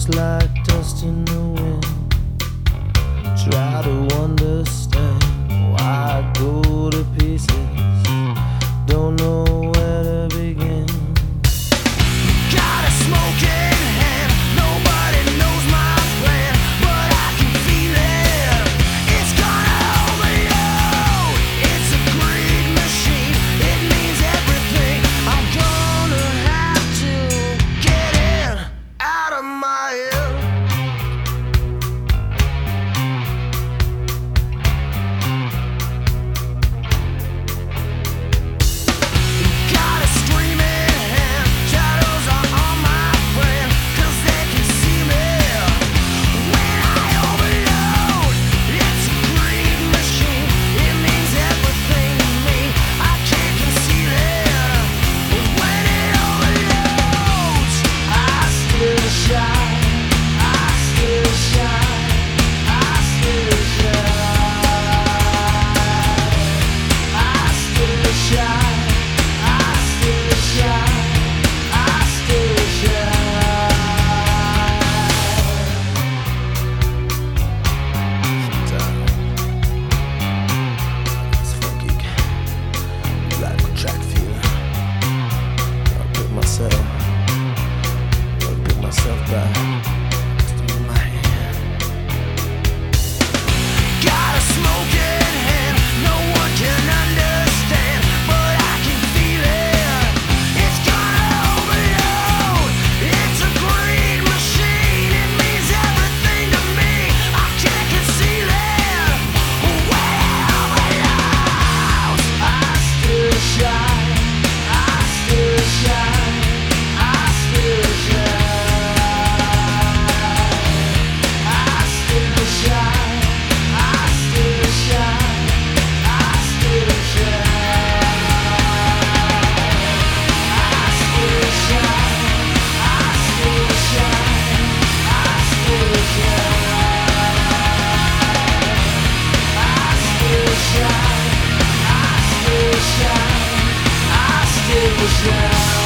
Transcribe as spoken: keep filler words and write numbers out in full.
just like dust in the wind. Try to understand why I go to pieces. Don't know where to begin. Got a smoking hand, nobody knows my plan, but I can feel it. It's gonna overload. It's a greed machine. It means everything. I'm gonna have to get it out of my head. Got a screaming hand, shadows are on my friend, 'cause they can see me when I overload. It's a greed machine, it means everything to me. I can't conceal it, but when it overloads, I still shine, I still shine, I still shine, I still shine. I still shine, I still shine. Sometimes it's funky, like a track feeling. I pick myself, I pick myself back. Just in my hand. Got a smoking hand, no one can understand, but I can feel it. It's gonna overload. It's a greed machine. It means everything to me. I can't conceal it. When it overloads, I still shine. I still shine. I still shine. I still shine. I still shine. I still shine. I still shine. I still shine. I still shine. I still shine. I still shine. I still shine.